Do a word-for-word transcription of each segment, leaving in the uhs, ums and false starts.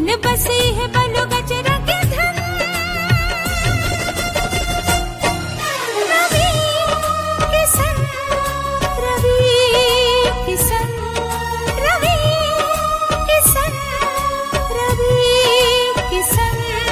मिलन बसी है बलो गजरा के धन। रवि किसन रवि किसन रवि किसन रवि किसन।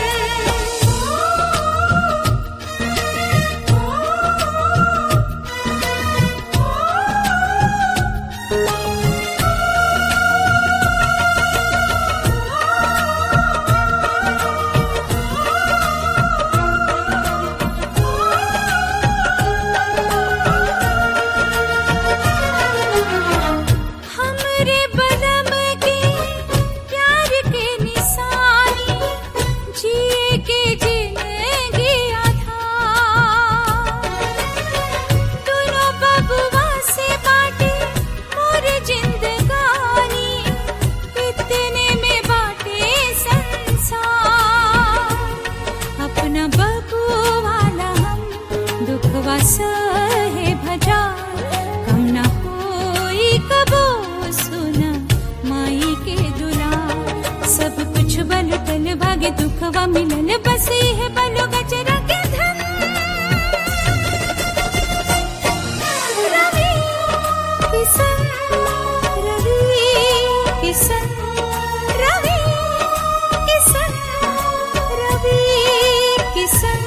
सहे भजा कम न होई कबो सुना माई के दुला। सब कुछ बल टल भागे दुखवा मिलन बसी है बलो गजरा के धन। रवि किसन रवि किसन रवि किसन रवि किसन।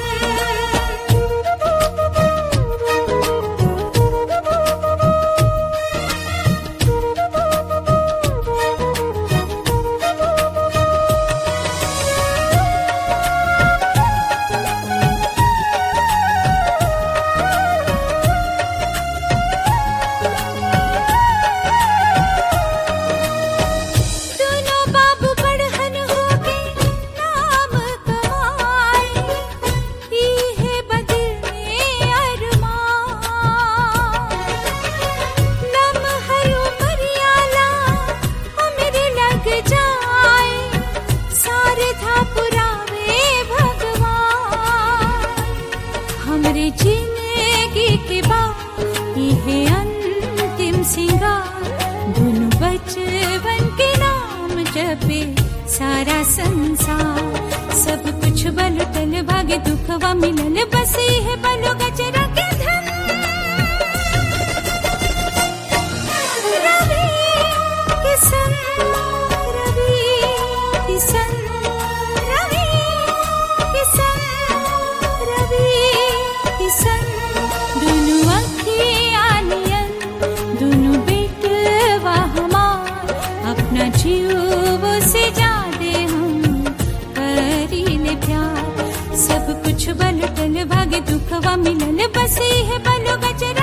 हमरे जिंदगी के बाद ये अंतिम सिंगार। दोनों बचपन के नाम जपे सारा संसार। सब कुछ बल टल भागे दुखवा मिलन बसी है बलो गजरा के धन। रवि किसन रवि किसन रवि किसन रवि किसन। दोनों अखियाँ नियन दोनों बेटवा हमार। अपना जीव से जादे हम करीले प्यार। सब कुछ बल टल भागे दुखवा मिलन बसी है बलो गजरा।